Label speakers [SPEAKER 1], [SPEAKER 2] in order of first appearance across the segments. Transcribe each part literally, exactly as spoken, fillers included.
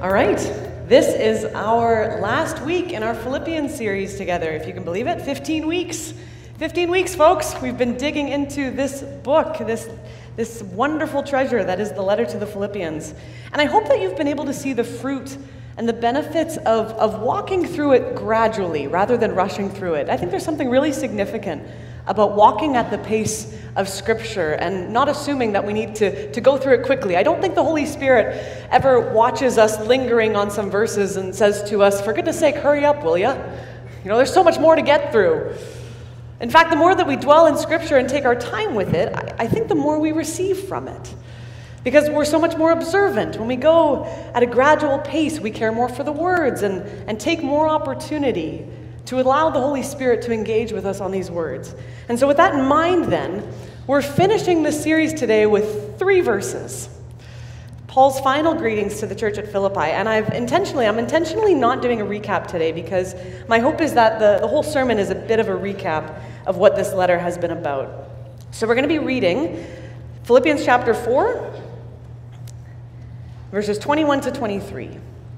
[SPEAKER 1] All right, this is our last week in our Philippians series together, if you can believe it. fifteen weeks. fifteen weeks, folks. We've been digging into this book, this, this wonderful treasure that is the letter to the Philippians. And I hope that you've been able to see the fruit and the benefits of, of walking through it gradually rather than rushing through it. I think there's something really significant about walking at the pace of Scripture and not assuming that we need to, to go through it quickly. I don't think the Holy Spirit ever watches us lingering on some verses and says to us, for goodness sake, hurry up, will ya? You know, there's so much more to get through. In fact, the more that we dwell in Scripture and take our time with it, I, I think the more we receive from it. Because we're so much more observant. When we go at a gradual pace, we care more for the words and, and take more opportunity to allow the Holy Spirit to engage with us on these words. And so with that in mind then, we're finishing this series today with three verses. Paul's final greetings to the church at Philippi. And I've intentionally, I'm intentionally not doing a recap today because my hope is that the, the whole sermon is a bit of a recap of what this letter has been about. So we're going to be reading Philippians chapter four, verses twenty-one to twenty-three.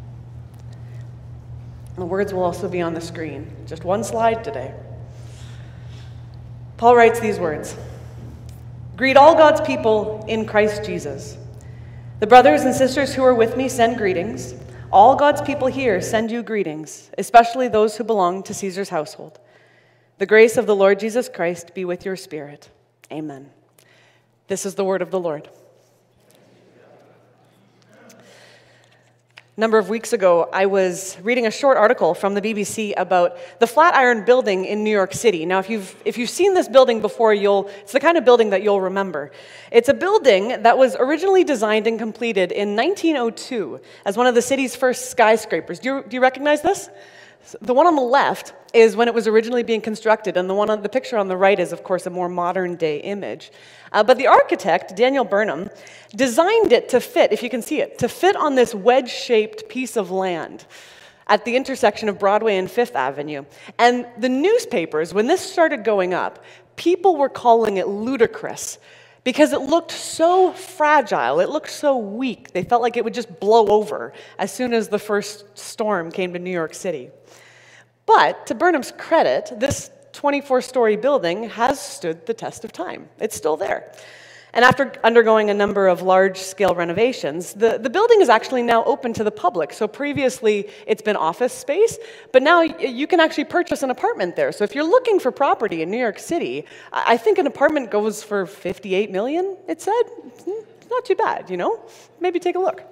[SPEAKER 1] The words will also be on the screen. Just one slide today. Paul writes these words. Greet all God's people in Christ Jesus. The brothers and sisters who are with me send greetings. All God's people here send you greetings, especially those who belong to Caesar's household. The grace of the Lord Jesus Christ be with your spirit. Amen. This is the word of the Lord. A number of weeks ago, I was reading a short article from the B B C about the Flatiron Building in New York City. Now, if you've if you've seen this building before, you'll it's the kind of building that you'll remember. It's a building that was originally designed and completed in nineteen oh two as one of the city's first skyscrapers. Do you, do you recognize this? The one on the left is when it was originally being constructed, and the one on the picture on the right is, of course, a more modern-day image. Uh, but the architect, Daniel Burnham, designed it to fit, if you can see it, to fit on this wedge-shaped piece of land at the intersection of Broadway and Fifth Avenue. And the newspapers, when this started going up, people were calling it ludicrous because it looked so fragile, it looked so weak. They felt like it would just blow over as soon as the first storm came to New York City. But to Burnham's credit, this twenty-four-story building has stood the test of time. It's still there. And after undergoing a number of large-scale renovations, the, the building is actually now open to the public. So previously, it's been office space, but now you can actually purchase an apartment there. So if you're looking for property in New York City, I think an apartment goes for fifty-eight million dollars, it said. It's not too bad, you know? Maybe take a look.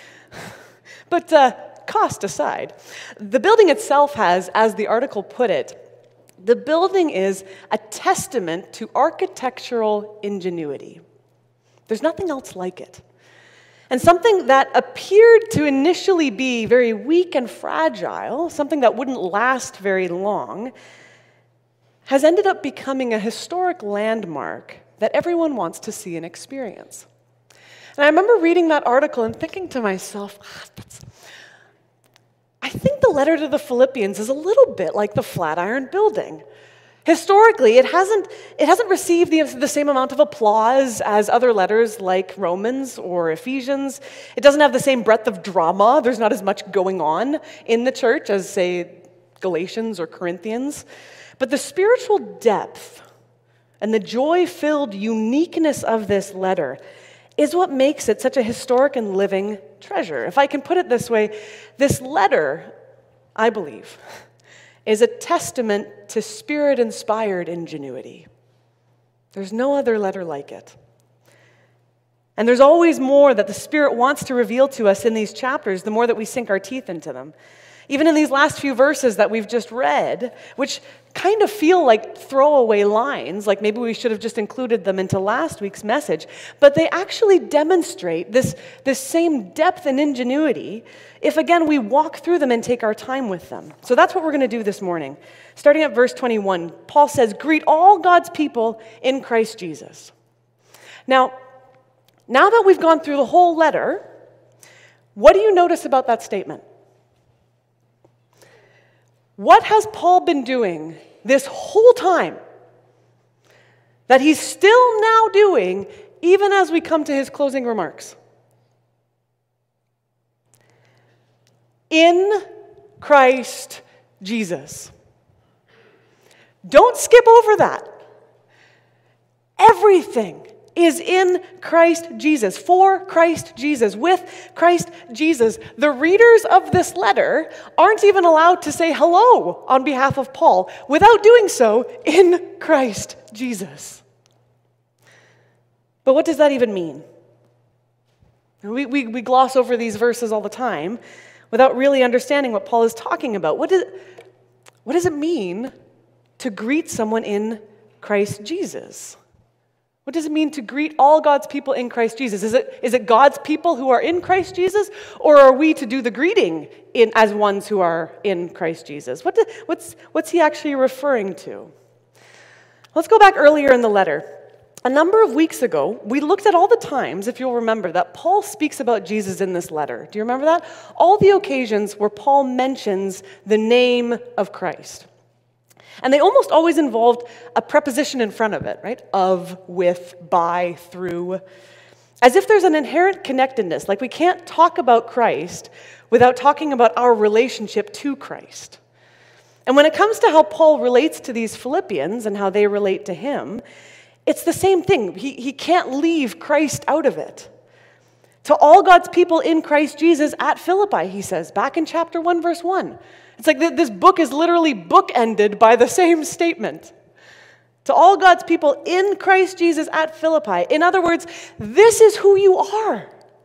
[SPEAKER 1] But uh, cost aside, the building itself has, as the article put it, the building is a testament to architectural ingenuity. There's nothing else like it. And something that appeared to initially be very weak and fragile, something that wouldn't last very long, has ended up becoming a historic landmark that everyone wants to see and experience. And I remember reading that article and thinking to myself, ah, that's, I think the letter to the Philippians is a little bit like the Flatiron Building. Historically, it hasn't, it hasn't received the, the same amount of applause as other letters like Romans or Ephesians. It doesn't have the same breadth of drama. There's not as much going on in the church as, say, Galatians or Corinthians. But the spiritual depth and the joy-filled uniqueness of this letter is what makes it such a historic and living treasure. If I can put it this way, this letter, I believe, is a testament to Spirit-inspired ingenuity. There's no other letter like it. And there's always more that the Spirit wants to reveal to us in these chapters, the more that we sink our teeth into them. Even in these last few verses that we've just read, which kind of feel like throwaway lines, like maybe we should have just included them into last week's message, but they actually demonstrate this, this same depth and ingenuity if, again, we walk through them and take our time with them. So that's what we're going to do this morning. Starting at verse twenty-one, Paul says, greet all God's people in Christ Jesus. Now, now that we've gone through the whole letter, what do you notice about that statement? What has Paul been doing this whole time that he's still now doing even as we come to his closing remarks? in Christ Jesus. Don't skip over that. Everything is in Christ Jesus, for Christ Jesus, with Christ Jesus. The readers of this letter aren't even allowed to say hello on behalf of Paul without doing so in Christ Jesus. But what does that even mean? We, we, we gloss over these verses all the time without really understanding what Paul is talking about. What, is, what does it mean to greet someone in Christ Jesus? What does it mean to greet all God's people in Christ Jesus? Is it, is it God's people who are in Christ Jesus, or are we to do the greeting in, as ones who are in Christ Jesus? What do, what's, what's he actually referring to? Let's go back earlier in the letter. A number of weeks ago, we looked at all the times, if you'll remember, that Paul speaks about Jesus in this letter. Do you remember that? All the occasions where Paul mentions the name of Christ. And they almost always involved a preposition in front of it, right? Of, with, by, through. As if there's an inherent connectedness, like we can't talk about Christ without talking about our relationship to Christ. And when it comes to how Paul relates to these Philippians and how they relate to him, it's the same thing. He, he can't leave Christ out of it. To all God's people in Christ Jesus at Philippi, he says, back in chapter one, verse one. It's like this book is literally bookended by the same statement. To all God's people in Christ Jesus at Philippi. In other words, this is who you are.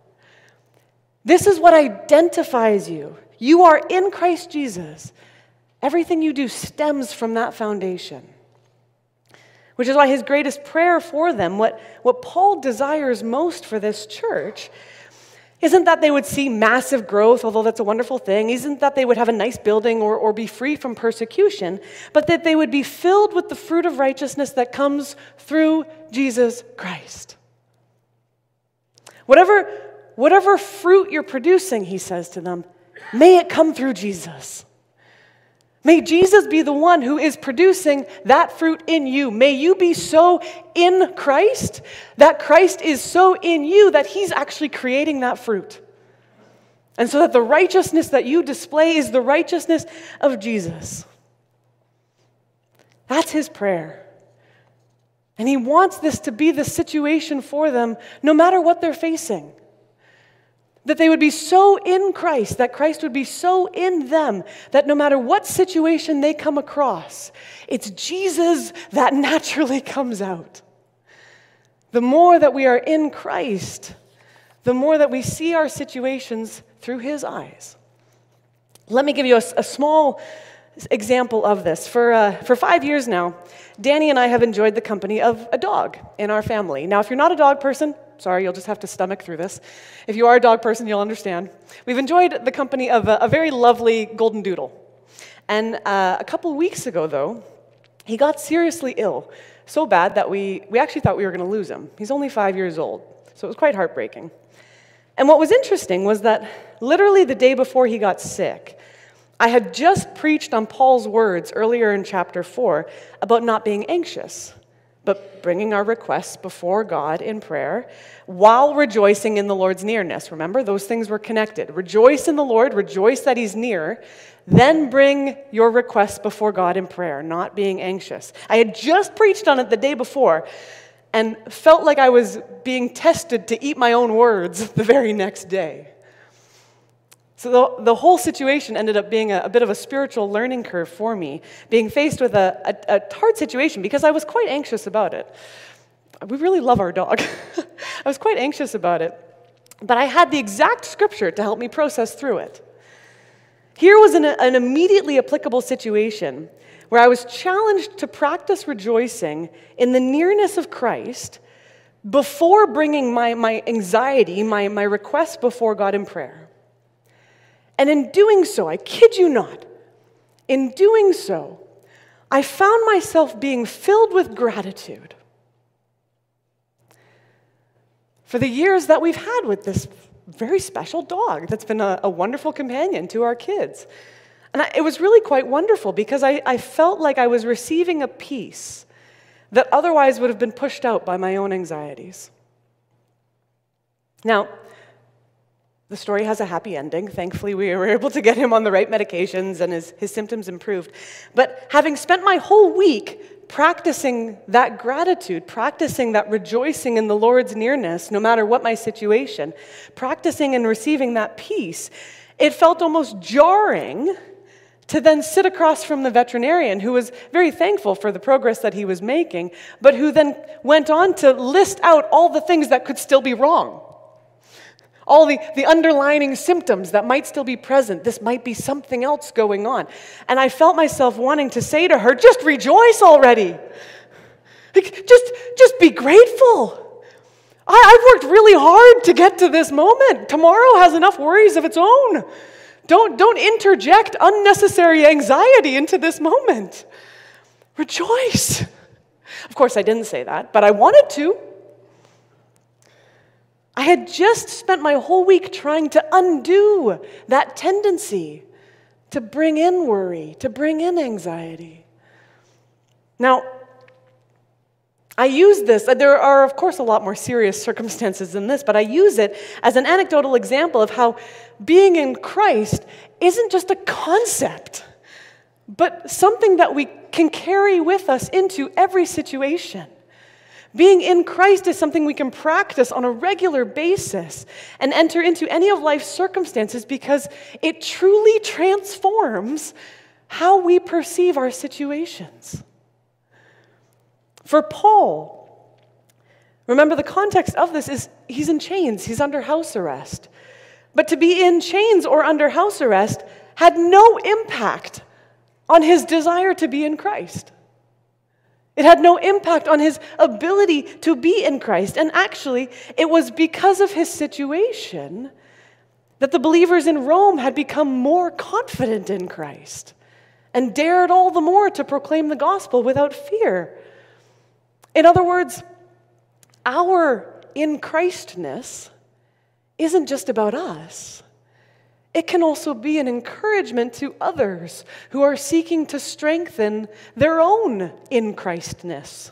[SPEAKER 1] This is what identifies you. You are in Christ Jesus. Everything you do stems from that foundation. Which is why his greatest prayer for them, what, what Paul desires most for this church, isn't that they would see massive growth, although that's a wonderful thing. Isn't that they would have a nice building or, or be free from persecution, but that they would be filled with the fruit of righteousness that comes through Jesus Christ. Whatever, whatever fruit you're producing, he says to them, may it come through Jesus. May Jesus be the one who is producing that fruit in you. May you be so in Christ that Christ is so in you that he's actually creating that fruit. And so that the righteousness that you display is the righteousness of Jesus. That's his prayer. And he wants this to be the situation for them no matter what they're facing. That they would be so in Christ, that Christ would be so in them, that no matter what situation they come across, it's Jesus that naturally comes out. The more that we are in Christ, the more that we see our situations through his eyes. Let me give you a, a small example of this. For, uh, for five years now, Danny and I have enjoyed the company of a dog in our family. Now, if you're not a dog person, sorry, you'll just have to stomach through this. If you are a dog person, you'll understand. We've enjoyed the company of a, a very lovely golden doodle. And uh, a couple weeks ago, though, he got seriously ill, so bad that we, we actually thought we were going to lose him. He's only five years old, so it was quite heartbreaking. And what was interesting was that literally the day before he got sick, I had just preached on Paul's words earlier in chapter four about not being anxious, but bringing our requests before God in prayer while rejoicing in the Lord's nearness. Remember, those things were connected. Rejoice in the Lord, rejoice that he's near, then bring your requests before God in prayer, not being anxious. I had just preached on it the day before and felt like I was being tested to eat my own words the very next day. So the, the whole situation ended up being a, a bit of a spiritual learning curve for me, being faced with a, a, a hard situation because I was quite anxious about it. We really love our dog. I was quite anxious about it, but I had the exact scripture to help me process through it. Here was an, an immediately applicable situation where I was challenged to practice rejoicing in the nearness of Christ before bringing my, my anxiety, my, my requests before God in prayer. And in doing so, I kid you not, in doing so, I found myself being filled with gratitude for the years that we've had with this very special dog that's been a, a wonderful companion to our kids. And I, it was really quite wonderful because I, I felt like I was receiving a peace that otherwise would have been pushed out by my own anxieties. Now, The story has a happy ending. Thankfully, we were able to get him on the right medications and his, his symptoms improved. But having spent my whole week practicing that gratitude, practicing that rejoicing in the Lord's nearness, no matter what my situation, practicing and receiving that peace, it felt almost jarring to then sit across from the veterinarian, who was very thankful for the progress that he was making, but who then went on to list out all the things that could still be wrong. All the, the underlying symptoms that might still be present. This might be something else going on. And I felt myself wanting to say to her, just rejoice already. Like, just, just be grateful. I, I've worked really hard to get to this moment. Tomorrow has enough worries of its own. Don't, don't interject unnecessary anxiety into this moment. Rejoice. Of course, I didn't say that, but I wanted to. I had just spent my whole week trying to undo that tendency to bring in worry, to bring in anxiety. Now, I use this, there are of course a lot more serious circumstances than this, but I use it as an anecdotal example of how being in Christ isn't just a concept, but something that we can carry with us into every situation. Being in Christ is something we can practice on a regular basis and enter into any of life's circumstances because it truly transforms how we perceive our situations. For Paul, remember the context of this is he's in chains, he's under house arrest. But to be in chains or under house arrest had no impact on his desire to be in Christ. It had no impact on his ability to be in Christ. And actually, it was because of his situation that the believers in Rome had become more confident in Christ and dared all the more to proclaim the gospel without fear. In other words, our in Christness isn't just about us. It can also be an encouragement to others who are seeking to strengthen their own in Christness.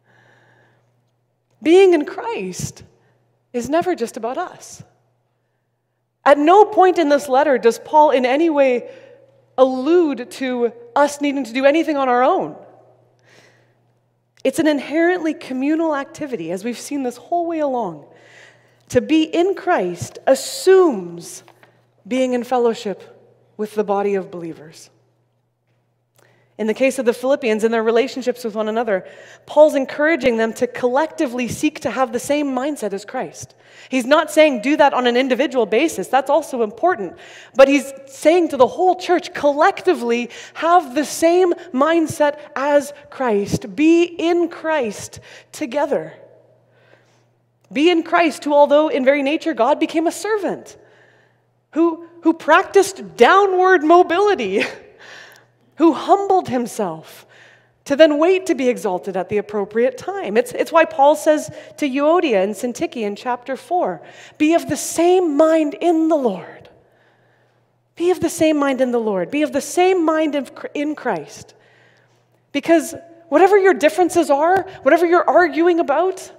[SPEAKER 1] Being in Christ is never just about us. At no point in this letter does Paul in any way allude to us needing to do anything on our own. It's an inherently communal activity, as we've seen this whole way along. To be in Christ assumes being in fellowship with the body of believers. In the case of the Philippians and their relationships with one another, Paul's encouraging them to collectively seek to have the same mindset as Christ. He's not saying do that on an individual basis. That's also important. But he's saying to the whole church, collectively have the same mindset as Christ. Be in Christ together. Be in Christ, who although in very nature God became a servant, who, who practiced downward mobility, who humbled himself to then wait to be exalted at the appropriate time. It's, it's why Paul says to Euodia and Syntyche in chapter four, be of the same mind in the Lord. Be of the same mind in the Lord. Be of the same mind in, in Christ. Because whatever your differences are, whatever you're arguing about,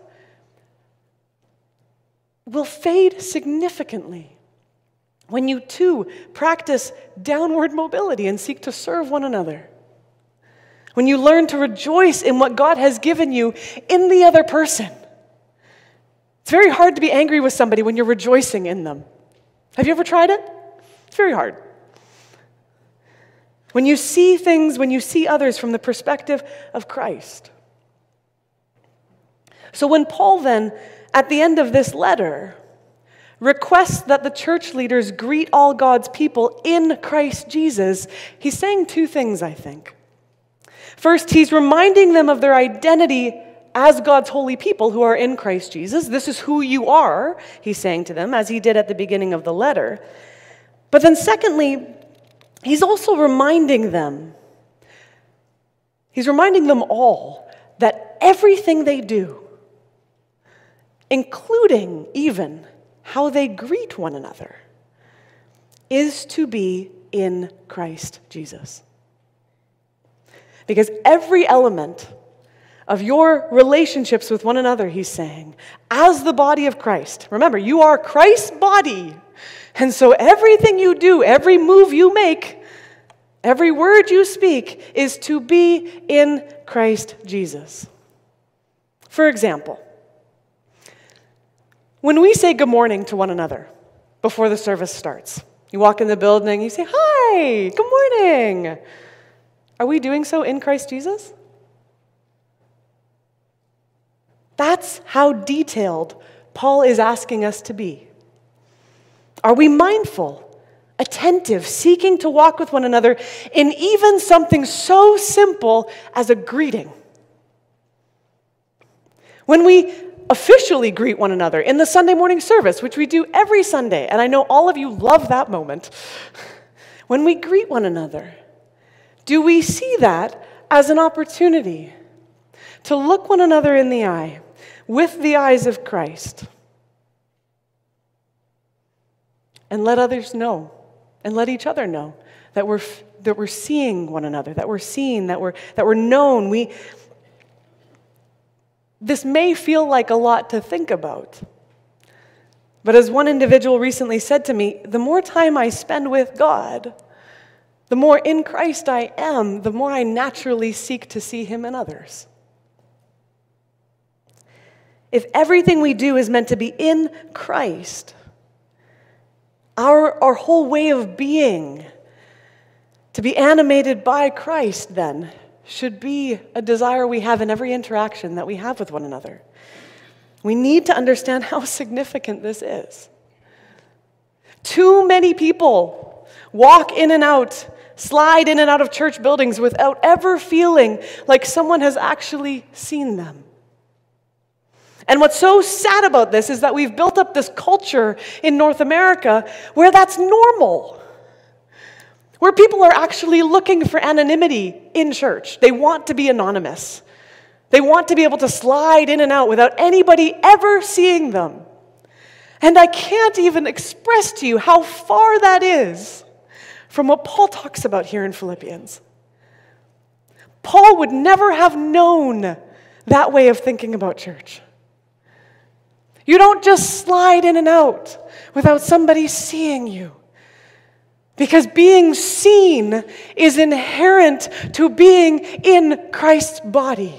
[SPEAKER 1] will fade significantly when you too practice downward mobility and seek to serve one another. When you learn to rejoice in what God has given you in the other person. It's very hard to be angry with somebody when you're rejoicing in them. Have you ever tried it? It's very hard. When you see things, when you see others from the perspective of Christ. So when Paul then, at the end of this letter, requests that the church leaders greet all God's people in Christ Jesus, he's saying two things, I think. First, he's reminding them of their identity as God's holy people who are in Christ Jesus. This is who you are, he's saying to them, as he did at the beginning of the letter. But then secondly, he's also reminding them, he's reminding them all that everything they do, including even how they greet one another, is to be in Christ Jesus. Because every element of your relationships with one another, he's saying, as the body of Christ, remember, you are Christ's body, And so everything you do, every move you make, every word you speak is to be in Christ Jesus. For example, when we say good morning to one another before the service starts, you walk in the building, you say, "Hi, good morning." Are we doing so in Christ Jesus? That's how detailed Paul is asking us to be. Are we mindful, attentive, seeking to walk with one another in even something so simple as a greeting? When we officially greet one another in the Sunday morning service, which we do every Sunday, and I know all of you love that moment, when we greet one another, do we see that as an opportunity to look one another in the eye with the eyes of Christ and let others know and let each other know that we're that we're seeing one another, that we're seen, that we're that we're known? We This may feel like a lot to think about. But as one individual recently said to me, the more time I spend with God, the more in Christ I am, the more I naturally seek to see Him in others. If everything we do is meant to be in Christ, our, our whole way of being, to be animated by Christ then, should be a desire we have in every interaction that we have with one another. We need to understand how significant this is. Too many people walk in and out, slide in and out of church buildings without ever feeling like someone has actually seen them. And what's so sad about this is that we've built up this culture in North America where that's normal. Where people are actually looking for anonymity in church. They want to be anonymous. They want to be able to slide in and out without anybody ever seeing them. And I can't even express to you how far that is from what Paul talks about here in Philippians. Paul would never have known that way of thinking about church. You don't just slide in and out without somebody seeing you. Because being seen is inherent to being in Christ's body.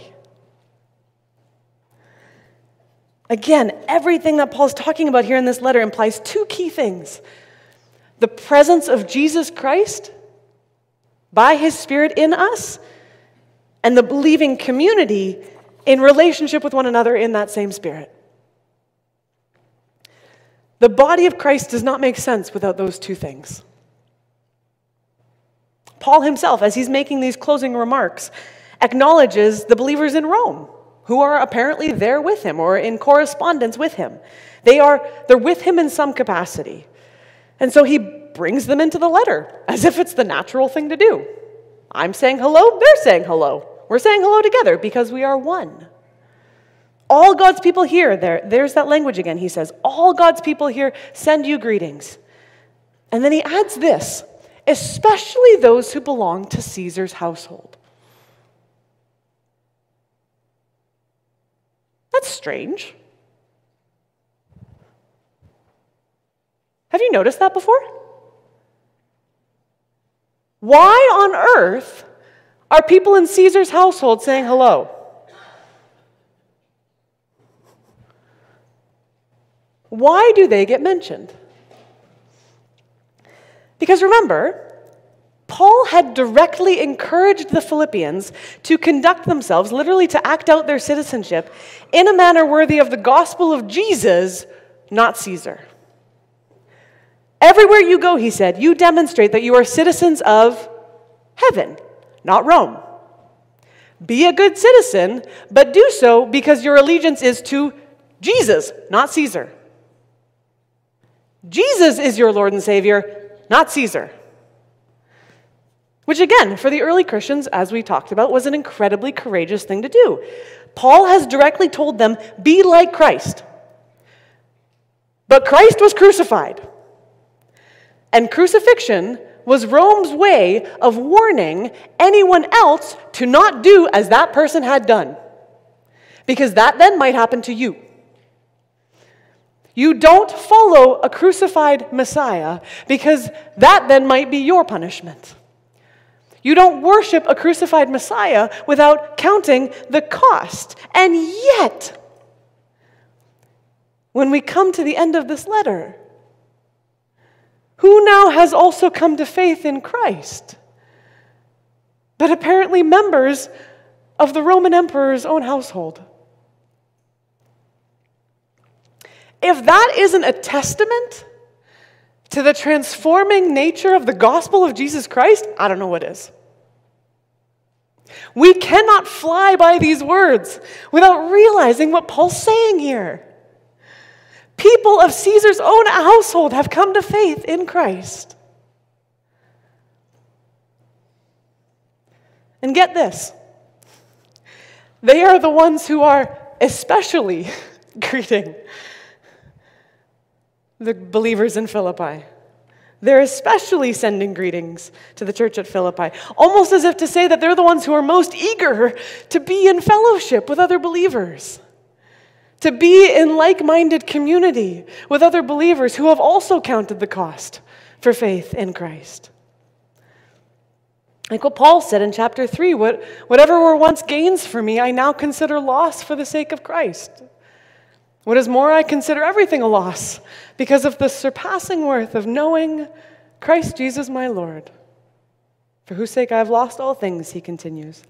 [SPEAKER 1] Again, everything that Paul's talking about here in this letter implies two key things. The presence of Jesus Christ by His Spirit in us, and the believing community in relationship with one another in that same Spirit. The body of Christ does not make sense without those two things. Paul himself, as he's making these closing remarks, acknowledges the believers in Rome, who are apparently there with him or in correspondence with him. They are, they're with him in some capacity. And so he brings them into the letter, as if it's the natural thing to do. I'm saying hello, they're saying hello. We're saying hello together because we are one. All God's people here, there, there's that language again, he says, all God's people here send you greetings. And then he adds this, especially those who belong to Caesar's household. That's strange. Have you noticed that before? Why on earth are people in Caesar's household saying hello? Why do they get mentioned? Because remember, Paul had directly encouraged the Philippians to conduct themselves, literally to act out their citizenship, in a manner worthy of the gospel of Jesus, not Caesar. Everywhere you go, he said, you demonstrate that you are citizens of heaven, not Rome. Be a good citizen, but do so because your allegiance is to Jesus, not Caesar. Jesus is your Lord and Savior, not Caesar. Which again, for the early Christians, as we talked about, was an incredibly courageous thing to do. Paul has directly told them, be like Christ. But Christ was crucified. And crucifixion was Rome's way of warning anyone else to not do as that person had done. Because that then might happen to you. You don't follow a crucified Messiah because that then might be your punishment. You don't worship a crucified Messiah without counting the cost. And yet, when we come to the end of this letter, who now has also come to faith in Christ, but apparently members of the Roman emperor's own household? If that isn't a testament to the transforming nature of the gospel of Jesus Christ, I don't know what is. We cannot fly by these words without realizing what Paul's saying here. People of Caesar's own household have come to faith in Christ. And get this, they are the ones who are especially greeting the believers in Philippi. They're especially sending greetings to the church at Philippi, almost as if to say that they're the ones who are most eager to be in fellowship with other believers, to be in like-minded community with other believers who have also counted the cost for faith in Christ. Like what Paul said in chapter three, what, whatever were once gains for me, I now consider loss for the sake of Christ. What is more, I consider everything a loss because of the surpassing worth of knowing Christ Jesus my Lord, for whose sake I have lost all things, he continues.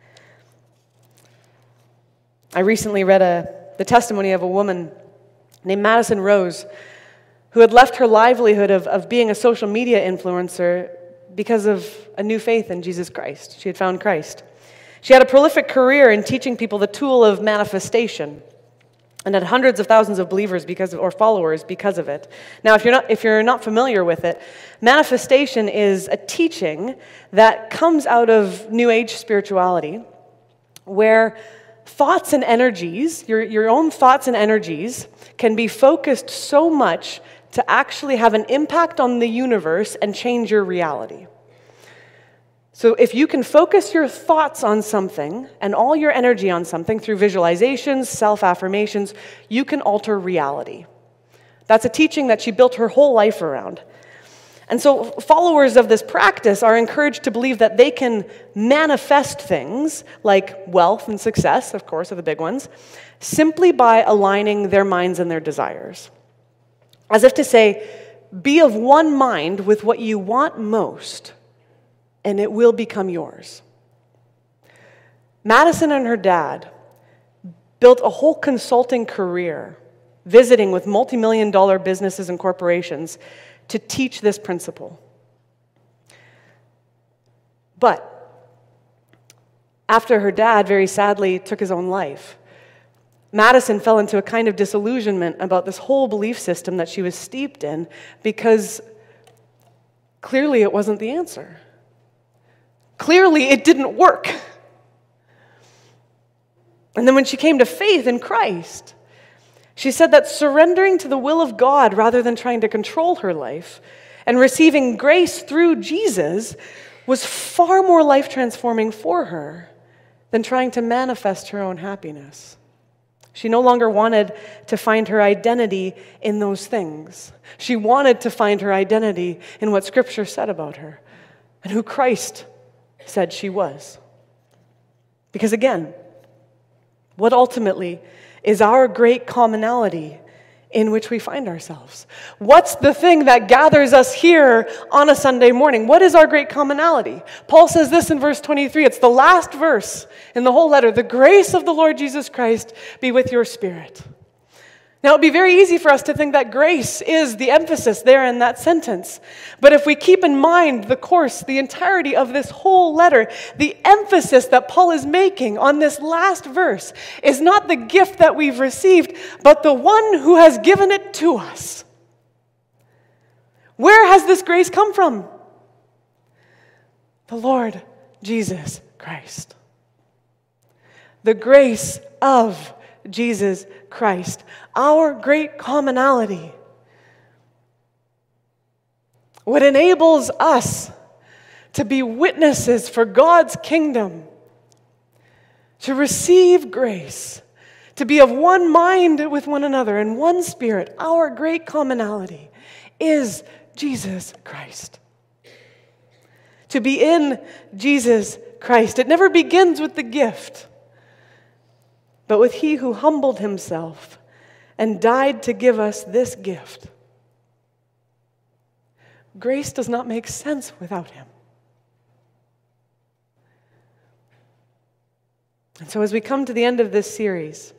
[SPEAKER 1] I recently read a, the testimony of a woman named Madison Rose who had left her livelihood of, of being a social media influencer because of a new faith in Jesus Christ. She had found Christ. She had a prolific career in teaching people the tool of manifestation, and had hundreds of thousands of believers because of, or followers because of it. Now, if you're not if you're not familiar with it, manifestation is a teaching that comes out of New Age spirituality, where thoughts and energies, your, your own thoughts and energies, can be focused so much to actually have an impact on the universe and change your reality. So if you can focus your thoughts on something and all your energy on something through visualizations, self-affirmations, you can alter reality. That's a teaching that she built her whole life around. And so followers of this practice are encouraged to believe that they can manifest things like wealth and success, of course, are the big ones, simply by aligning their minds and their desires. As if to say, be of one mind with what you want most, and it will become yours. Madison and her dad built a whole consulting career, visiting with multi-million dollar businesses and corporations to teach this principle. But after her dad very sadly took his own life, Madison fell into a kind of disillusionment about this whole belief system that she was steeped in because clearly it wasn't the answer. Clearly it didn't work. And then when she came to faith in Christ, she said that surrendering to the will of God rather than trying to control her life and receiving grace through Jesus was far more life-transforming for her than trying to manifest her own happiness. She no longer wanted to find her identity in those things. She wanted to find her identity in what Scripture said about her and who Christ said she was. Because again, what ultimately is our great commonality in which we find ourselves? What's the thing that gathers us here on a Sunday morning? What is our great commonality? Paul says this in verse twenty-three. It's the last verse in the whole letter. The grace of the Lord Jesus Christ be with your spirit. Now, it would be very easy for us to think that grace is the emphasis there in that sentence. But if we keep in mind the course, the entirety of this whole letter, the emphasis that Paul is making on this last verse is not the gift that we've received, but the one who has given it to us. Where has this grace come from? The Lord Jesus Christ. The grace of Jesus Christ, our great commonality. What enables us to be witnesses for God's kingdom, to receive grace, to be of one mind with one another and one spirit. Our great commonality is Jesus Christ. To be in Jesus Christ. It never begins with the gift, but with he who humbled himself and died to give us this gift. Grace does not make sense without him. And so as we come to the end of this series,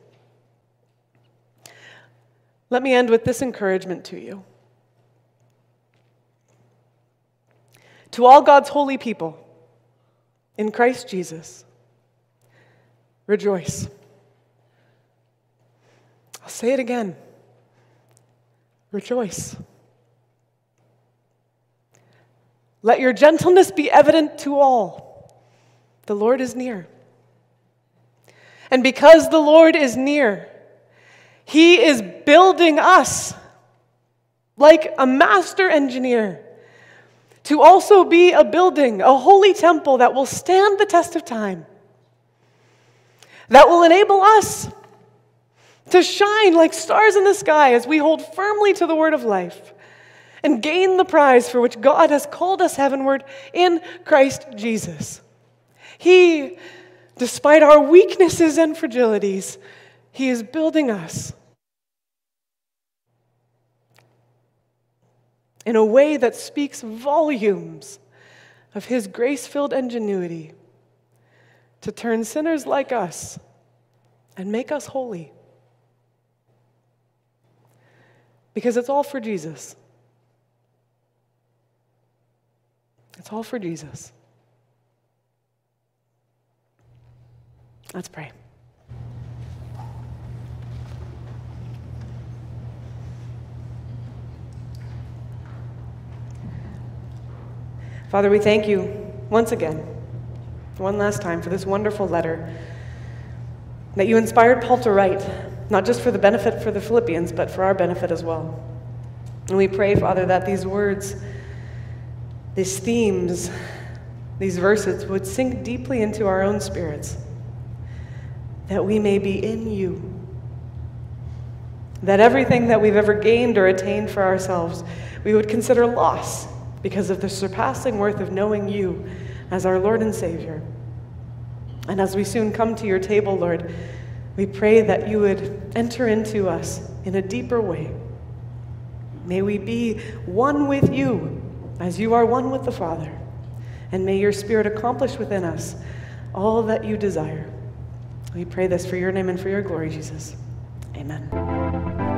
[SPEAKER 1] let me end with this encouragement to you. To all God's holy people in Christ Jesus, rejoice. I'll say it again. Rejoice. Let your gentleness be evident to all. The Lord is near. And because the Lord is near, he is building us like a master engineer to also be a building, a holy temple that will stand the test of time, that will enable us to shine like stars in the sky as we hold firmly to the word of life and gain the prize for which God has called us heavenward in Christ Jesus. He, despite our weaknesses and fragilities, he is building us in a way that speaks volumes of his grace-filled ingenuity to turn sinners like us and make us holy. Because it's all for Jesus. It's all for Jesus. Let's pray. Father, we thank you once again, one last time, for this wonderful letter that you inspired Paul to write, not just for the benefit for the Philippians, but for our benefit as well. And we pray, Father, that these words, these themes, these verses would sink deeply into our own spirits, that we may be in you, that everything that we've ever gained or attained for ourselves, we would consider loss because of the surpassing worth of knowing you as our Lord and Savior. And as we soon come to your table, Lord, we pray that you would enter into us in a deeper way. May we be one with you as you are one with the Father. And may your Spirit accomplish within us all that you desire. We pray this for your name and for your glory, Jesus. Amen.